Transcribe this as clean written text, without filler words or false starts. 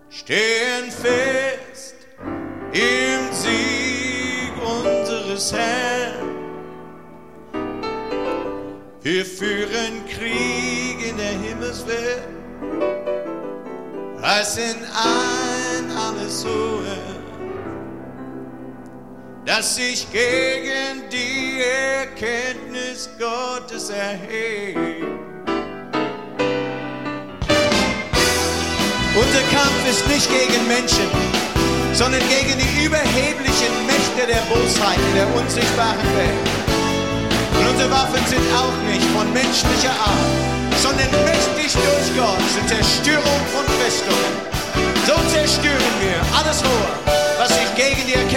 stehen fest im Sieg unseres Herrn. Wir führen Krieg in der Himmelswelt, reißen ein alles hohe, das sich gegen die Erkenntnis Gottes erhebt. Unser Kampf ist nicht gegen Menschen, sondern gegen die überheblichen Mächte der Bosheit in der unsichtbaren Welt. Und unsere Waffen sind auch nicht von menschlicher Art, sondern mächtig durch Gott zur Zerstörung von Festungen. So zerstören wir alles Hohe, was sich gegen die